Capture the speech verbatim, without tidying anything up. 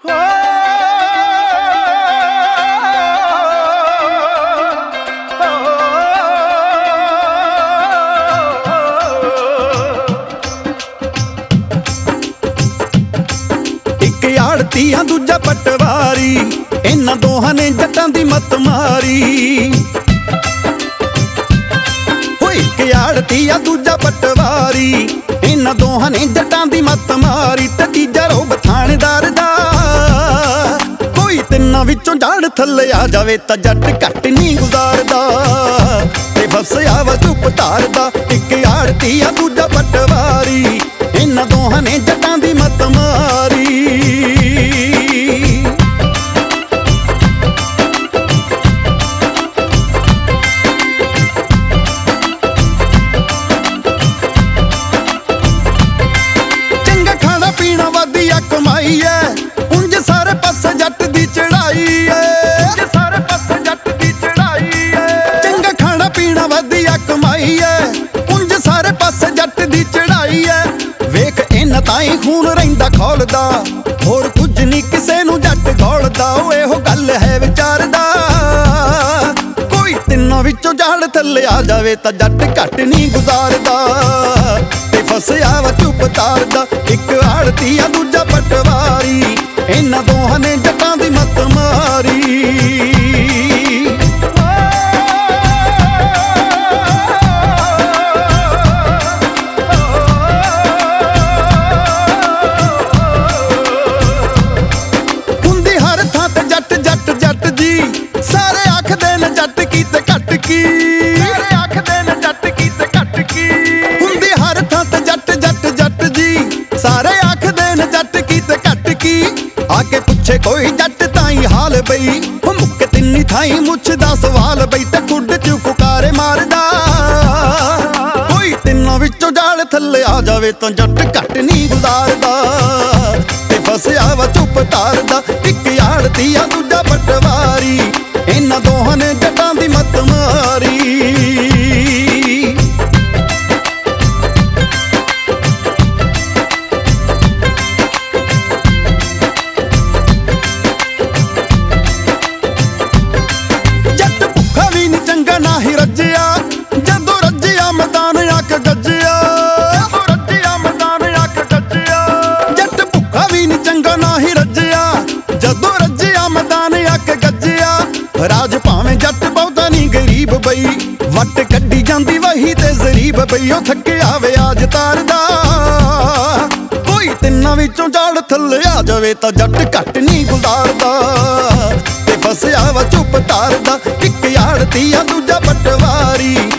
ਇੱਕ ਆੜਤੀਆਂ ਦੂਜਾ ਪਟਵਾਰੀ, ਇਹਨਾਂ ਦੋਹਾਂ ਨੇ ਜੱਟਾਂ ਦੀ ਮੱਤ ਮਾਰੀ। ਹੋਏ ਇੱਕ ਆੜਤੀਆਂ ਦੂਜਾ ਪਟਵਾਰੀ, ਇਹਨਾਂ ਦੋਹਾਂ ਨੇ ਜੱਟਾਂ ਦੀ ਮੱਤ ਮਾਰੀ। ਤੇ ਤੀਜਾ ਰੋਬ ਥਾਣੇਦਾਰ ਦਾ, ਕੋਈ ਤਿੰਨਾਂ ਵਿੱਚੋਂ ਜੜ ਥੱਲੇ ਆ ਜਾਵੇ ਤਾਂ ਜੱਟ ਘੱਟ ਨਹੀਂ ਗੁਜ਼ਾਰਦਾ। ਤੇ ਫਸਿਆ ਵਾ ਚੁੱਪ ਧਾਰਦਾ, ਇੱਕ ਆੜਤੀਆਂ ਦੂਜਾ ਪਟਵਾਰੀ, ਇਹਨਾਂ ਦੋਹਾਂ ਨੇ ਜੱਟਾਂ ਦੀ ਮੱਤ ਮਾਰੀ। ਚੰਗਾ ਖਾਣਾ ਪੀਣਾ ਵਧੀਆ ਕਮਾਈ ਐ, ਉਂਝ ਸਾਰੇ ਪਾਸੇ ਜੱਟ ਦੀ ਚੜਾਈ ਐ। ਸਾਰੇ ਪਾਸੇ ਜੱਟ ਦੀ ਚੜਾਈ ਐ। ਚੰਗਾ ਖਾਣਾ ਪੀਣਾ ਵਧੀਆ ਕਮਾਈ ਐ, ਉਂਝ ਸਾਰੇ ਪਾਸੇ ਜੱਟ ਦੀ ਚੜਾਈ ਐ। ਵੇਖ ਇਹਨਾਂ ਤਾਂ ਹੀ ਖੂਨ ਰਹਿੰਦਾ ਖੋਲਦਾ, ਹੋਰ ਕੁਝ ਨਹੀਂ ਕਿਸੇ ਨੂੰ ਜੱਟ ਗੋਲਦਾ। ਉਹ ਇਹੋ ਗੱਲ ਹੈ ਵਿਚਾਰਦਾ, ਕੋਈ ਤਿੰਨਾਂ ਵਿੱਚੋਂ ਜੜ ਥੱਲੇ ਆ ਜਾਵੇ ਤਾਂ ਜੱਟ ਘੱਟ ਨਹੀਂ ਗੁਜ਼ਾਰਦਾ। ਤੇ ਫਸਿਆ ਵਾ ਚੁੱਪ ਧਾਰਦਾ, ਇੱਕ ਆੜਤੀਆ ਦੂਜਾ ਪਟਵਾਰੀ, ਇਹਨਾਂ ਦੋਹਾਂ ਨੇ ਜੱਟਾਂ ਦੀ ਮੱਤ ਮਾਰੀ। ਸਾਰੇ ਆਖਦੇ ਨੇ ਜੱਟ ਕੀਤੇ ਘੱਟ ਕੀ, ਸਾਰੇ ਆਖਦੇ ਨੇ ਜੱਟ ਕੀਤੇ ਘੱਟ ਕੀ। ਹੁੰਦੀ ਹਰ ਥਾਂ ਤੇ ਜੱਟ ਜੱਟ ਜੱਟ ਜੀ, ਸਾਰੇ ਆਖਦੇ ਨੇ ਜੱਟ ਕੀਤੇ ਘੱਟ ਕੀ। ਆ ਕੇ ਪੁੱਛੇ ਕੋਈ ਜੱਟ ਤਾਂ ਹੀ ਹਾਲ ਬਈ, ਮੁੱਕ ਤਿੰਨੀ ਥਾਈ ਮੁੱਛ ਦਾ ਸਵਾਲ ਬਈ। ਤੇ ਖੁੱਡ ਚ ਫੁਕਾਰੇ ਮਾਰਦਾ, ਕੋਈ ਤਿੰਨਾਂ ਵਿੱਚੋਂ ਜੜ ਥੱਲੇ ਆ ਜਾਵੇ ਤਾਂ ਜੱਟ ਘੱਟ ਨਹੀਂ ਗੁਜ਼ਾਰਦਾ। ਤੇ ਫਸਿਆ ਵਾ ਚੁੱਪ ਧਾਰਦਾ, ਇੱਕ ਆੜਤੀਆ ਦੂਜਾ ਪਟਵਾਰੀ, ਇਹਨਾਂ ਦੋਹਾਂ ਨੇ ਜੱਟਾਂ ਦੀ ਮੱਤ ਮਾਰੀ। ਜੱਟ ਭੁੱਖਾ ਵੀ ਨੀ ਚੰਗਾ ਨਾ ਹੀ ਰੱਜਿਆ, ਜਦੋਂ ਰੱਜਿਆ ਮੈਦਾਨ ਆ ਕੇ ਗੱਜਿਆ। ਰੱਜਿਆ ਮੈਦਾਨ ਆ ਕੇ ਗੱਜਿਆ। ਜੱਟ ਭੁੱਖਾ ਵੀ ਨੀ ਚੰਗਾ ਨਾ ਹੀ ਰੱਜਿਆ, ਜਦੋਂ ਰੱਜਿਆ ਮੈਦਾਨ ਆ ਕੇ ਗੱਜਿਆ। ਰਾਜ ਭਾਵੇਂ ਜੱਟ ਬਹੁਤਾ ਨੀ ਗਰੀਬ ਬਈ, ਵੱਟ ਕੱਢੀ ਜਾਂਦੀ ਵਹੀ ਤੇ ਜ਼ਰੀਬ ਬਈ। ਉਹ ਥੱਕਿਆ ਵਿਆਜ ਤਾਰਦਾ, ਕੋਈ ਤਿੰਨਾਂ ਵਿੱਚੋਂ ਜੜ ਥੱਲੇ ਆ ਜਾਵੇ ਤਾਂ ਜੱਟ ਘੱਟ ਨਹੀਂ ਗੁਜ਼ਾਰਦਾ। ਤੇ ਫਸਿਆ ਵਾ ਚੁੱਪ ਧਾਰਦਾ, ਇੱਕ ਆੜਤੀਆ ਦੂਜਾ ਪਟਵਾਰੀ,